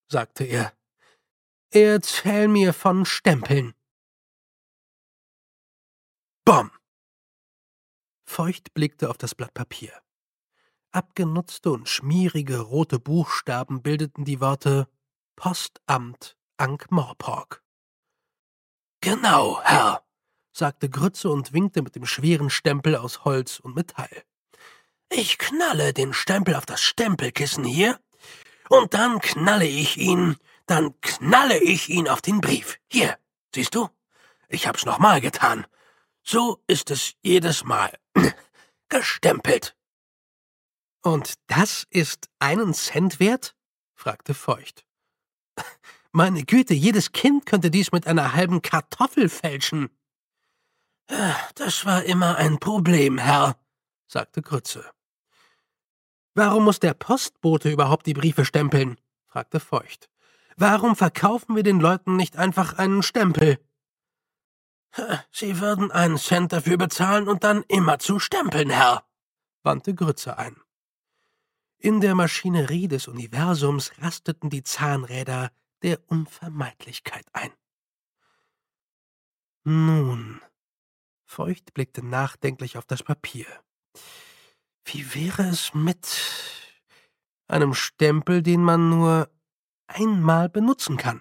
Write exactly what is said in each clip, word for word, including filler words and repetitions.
sagte er. »Erzähl mir von Stempeln.« Bom! Feucht blickte auf das Blatt Papier. Abgenutzte und schmierige rote Buchstaben bildeten die Worte »Postamt Ankh-Morpork«. »Genau, Herr«, sagte Grütze und winkte mit dem schweren Stempel aus Holz und Metall. »Ich knalle den Stempel auf das Stempelkissen hier, und dann knalle ich ihn, dann knalle ich ihn auf den Brief. Hier, siehst du? Ich hab's nochmal getan. So ist es jedes Mal gestempelt.« »Und das ist einen Cent wert?« fragte Feucht. »Meine Güte, jedes Kind könnte dies mit einer halben Kartoffel fälschen.« »Das war immer ein Problem, Herr«, sagte Grütze. »Warum muss der Postbote überhaupt die Briefe stempeln?« fragte Feucht. »Warum verkaufen wir den Leuten nicht einfach einen Stempel?« »Sie würden einen Cent dafür bezahlen und dann immerzu stempeln, Herr«, wandte Grütze ein. In der Maschinerie des Universums rasteten die Zahnräder der Unvermeidlichkeit ein. »Nun«, Feucht blickte nachdenklich auf das Papier. »Wie wäre es mit einem Stempel, den man nur einmal benutzen kann?«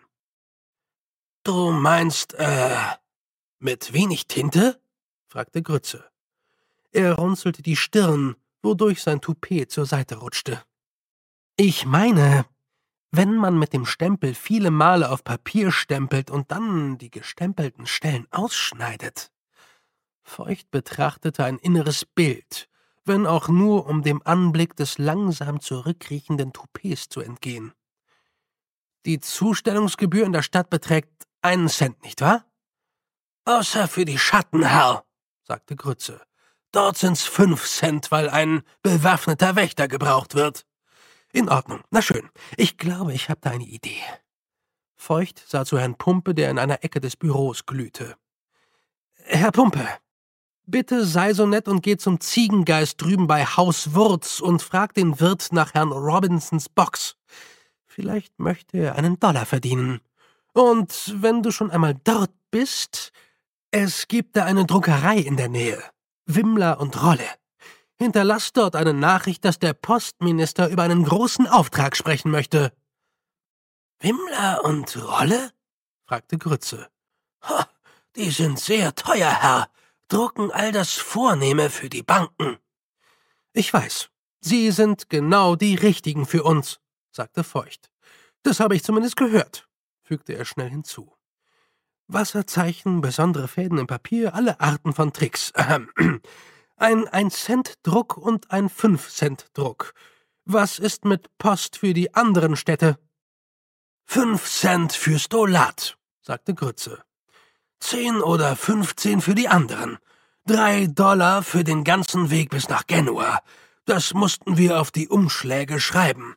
»Du meinst, äh, mit wenig Tinte?« fragte Grütze. Er runzelte die Stirn, wodurch sein Toupet zur Seite rutschte. »Ich meine, wenn man mit dem Stempel viele Male auf Papier stempelt und dann die gestempelten Stellen ausschneidet.« Feucht betrachtete ein inneres Bild, wenn auch nur um dem Anblick des langsam zurückriechenden Toupets zu entgehen. »Die Zustellungsgebühr in der Stadt beträgt einen Cent, nicht wahr?« »Außer für die Schatten, Herr«, sagte Grütze. »Dort sind's fünf Cent, weil ein bewaffneter Wächter gebraucht wird.« »In Ordnung, na schön. Ich glaube, ich habe da eine Idee.« Feucht sah zu Herrn Pumpe, der in einer Ecke des Büros glühte. »Herr Pumpe, bitte sei so nett und geh zum Ziegengeist drüben bei Haus Wurz und frag den Wirt nach Herrn Robinsons Box. Vielleicht möchte er einen Dollar verdienen. Und wenn du schon einmal dort bist, es gibt da eine Druckerei in der Nähe. Wimmler und Rolle. Hinterlass dort eine Nachricht, dass der Postminister über einen großen Auftrag sprechen möchte.« »Wimmler und Rolle?« fragte Grütze. »Ha, die sind sehr teuer, Herr. Drucken all das Vornehme für die Banken.« »Ich weiß. Sie sind genau die Richtigen für uns«, sagte Feucht. »Das habe ich zumindest gehört«, fügte er schnell hinzu. »Wasserzeichen, besondere Fäden im Papier, alle Arten von Tricks. Ahem. Ein ein-Cent-Druck und ein fünf-Cent-Druck. Was ist mit Post für die anderen Städte?« »Fünf Cent für Stolat«, sagte Grütze. »Zehn oder fünfzehn für die anderen. Drei Dollar für den ganzen Weg bis nach Genua. Das mussten wir auf die Umschläge schreiben.«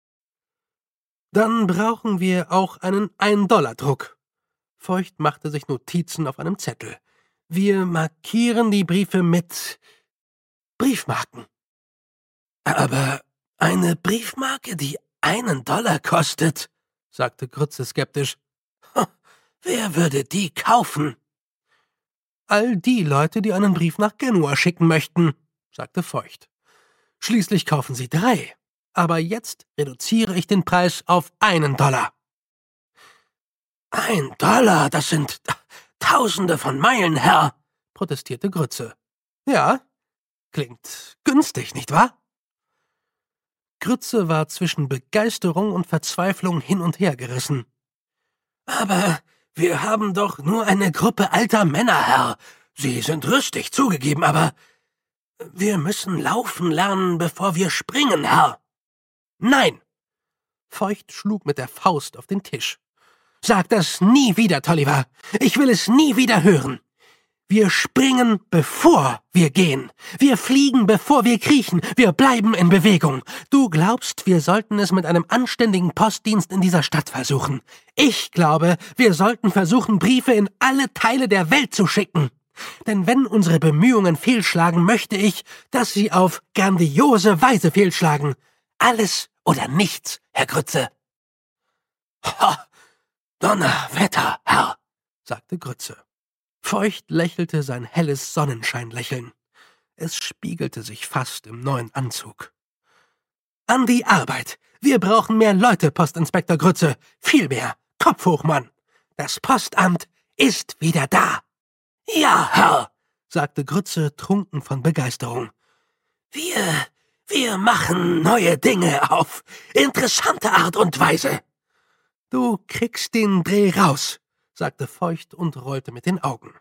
»Dann brauchen wir auch einen ein-Dollar-Druck.« Feucht machte sich Notizen auf einem Zettel. »Wir markieren die Briefe mit Briefmarken.« »Aber eine Briefmarke, die einen Dollar kostet«, sagte Grütze skeptisch. »Wer würde die kaufen?« »All die Leute, die einen Brief nach Genua schicken möchten«, sagte Feucht. »Schließlich kaufen sie drei. Aber jetzt reduziere ich den Preis auf einen Dollar.« »Ein Dollar, das sind Tausende von Meilen, Herr«, protestierte Grütze. »Ja, klingt günstig, nicht wahr?« Grütze war zwischen Begeisterung und Verzweiflung hin und her gerissen. »Aber wir haben doch nur eine Gruppe alter Männer, Herr. Sie sind rüstig, zugegeben, aber wir müssen laufen lernen, bevor wir springen, Herr.« »Nein!« Feucht schlug mit der Faust auf den Tisch. »Sag das nie wieder, Tolliver. Ich will es nie wieder hören. Wir springen, bevor wir gehen. Wir fliegen, bevor wir kriechen. Wir bleiben in Bewegung. Du glaubst, wir sollten es mit einem anständigen Postdienst in dieser Stadt versuchen. Ich glaube, wir sollten versuchen, Briefe in alle Teile der Welt zu schicken. Denn wenn unsere Bemühungen fehlschlagen, möchte ich, dass sie auf grandiose Weise fehlschlagen. Alles oder nichts, Herr Grütze.« Ha! Donnerwetter, Herr, sagte Grütze. Feucht lächelte sein helles Sonnenscheinlächeln. Es spiegelte sich fast im neuen Anzug. »An die Arbeit! Wir brauchen mehr Leute, Postinspektor Grütze! Viel mehr! Kopf hoch, Mann! Das Postamt ist wieder da!« »Ja, Herr«, sagte Grütze, trunken von Begeisterung. »Wir, wir machen neue Dinge auf interessante Art und Weise.« »Du kriegst den Dreh raus«, sagte Feucht und rollte mit den Augen.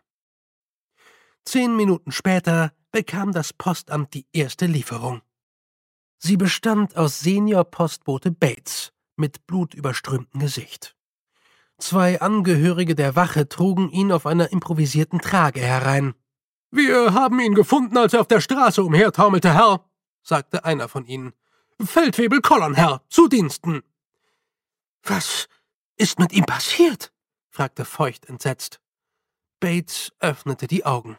Zehn Minuten später bekam das Postamt die erste Lieferung. Sie bestand aus Senior-Postbote Bates mit blutüberströmtem Gesicht. Zwei Angehörige der Wache trugen ihn auf einer improvisierten Trage herein. »Wir haben ihn gefunden, als er auf der Straße umhertaumelte, Herr«, sagte einer von ihnen. »Feldwebel Kollon, Herr, zu Diensten.« »Was ist mit ihm passiert?« fragte Feucht entsetzt. Bates öffnete die Augen.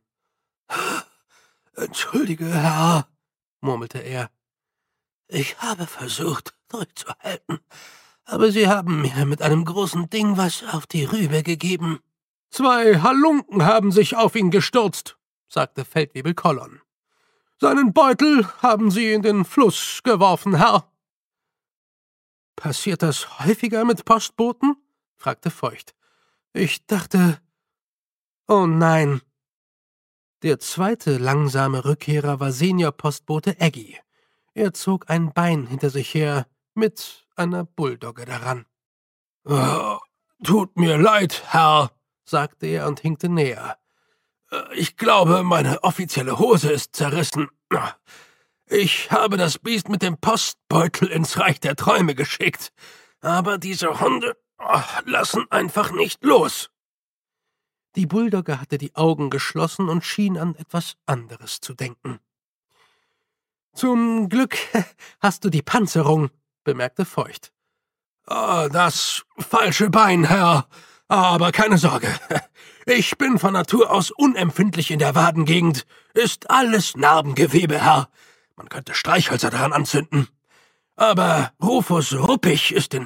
»Entschuldige, Herr«, murmelte er. »Ich habe versucht, durchzuhalten, aber Sie haben mir mit einem großen Ding was auf die Rübe gegeben.« »Zwei Halunken haben sich auf ihn gestürzt«, sagte Feldwebel Kollon. »Seinen Beutel haben sie in den Fluss geworfen, Herr.« »Passiert das häufiger mit Postboten?« fragte Feucht. »Ich dachte... Oh nein.« Der zweite langsame Rückkehrer war Senior-Postbote Eggy. Er zog ein Bein hinter sich her, mit einer Bulldogge daran. »Oh, tut mir leid, Herr«, sagte er und hinkte näher. »Ich glaube, meine offizielle Hose ist zerrissen. Ich habe das Biest mit dem Postbeutel ins Reich der Träume geschickt, aber diese Hunde oh, lassen einfach nicht los.« Die Bulldogge hatte die Augen geschlossen und schien an etwas anderes zu denken. »Zum Glück hast du die Panzerung«, bemerkte Feucht. Oh, »Das falsche Bein, Herr, aber keine Sorge. Ich bin von Natur aus unempfindlich in der Wadengegend. Ist alles Narbengewebe, Herr. Man könnte Streichhölzer daran anzünden. Aber Rufus Ruppig ist in